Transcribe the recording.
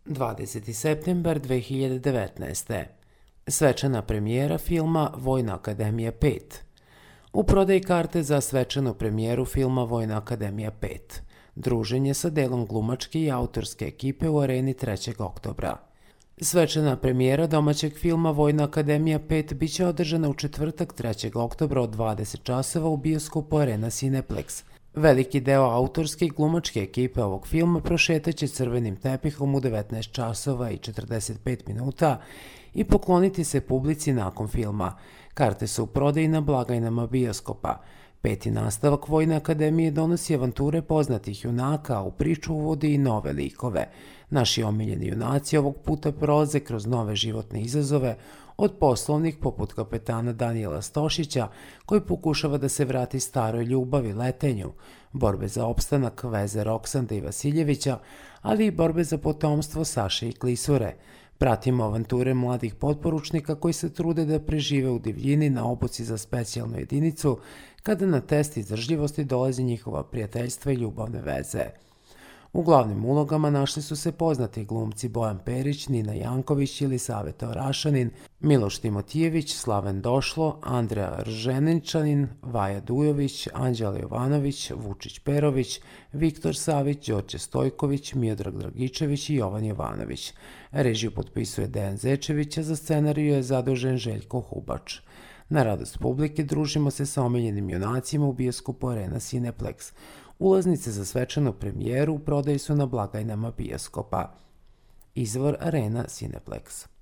20. septembar 2019. Svečana premijera filma Vojna akademija 5. U prodaji karte za svečanu premijeru filma Vojna akademija 5. Druženje sa delom glumačke i autorske ekipe u Areni 3. oktobra. Svečana premijera domaćeg filma Vojna akademija 5 biće održana u četvrtak 3. oktobra od 20 časova u bioskopu Arena Cineplex. Veliki deo autorske i glumačke ekipe ovog filma prošetaće crvenim tepihom u 19 časova i 45 minuta i pokloniti se publici nakon filma. Karte su u prodaji na blagajnama bioskopa. Peti nastavak Vojne akademije donosi avanture poznatih junaka, a u priču uvodi i nove likove. Naši omiljeni junaci ovog puta prolaze kroz nove životne izazove, od poslovnih poput kapetana Danijela Stošića, koji pokušava da se vrati staroj ljubavi, letenju, borbe za opstanak veze Roksanda i Vasiljevića, ali i borbe za potomstvo Saše i Klisure. Pratimo avanture mladih potporučnika koji se trude da prežive u divljini na obuci za specijalnu jedinicu, kada na test izdržljivosti dolazi njihova prijateljstva i ljubavne veze. U glavnim ulogama našli su se poznati glumci Bojan Perić, Nina Janković ili Saveta Orašanin, Miloš Timotijević, Slaven Došlo, Andreja Rženičanin, Vaja Dujović, Anđela Jovanović, Vučić Perović, Viktor Savić, Đorđe Stojković, Miodrag Dragičević i Jovan Jovanović. Režiju potpisuje Dejan Zečević, a za scenariju je zadužen Željko Hubač. Na radost publike družimo se sa omiljenim junacima u bioskopu Arena Cineplex. Ulaznice za svečanu premijeru u prodaji su na blagajnama bioskopa. Izvor Arena Cineplex.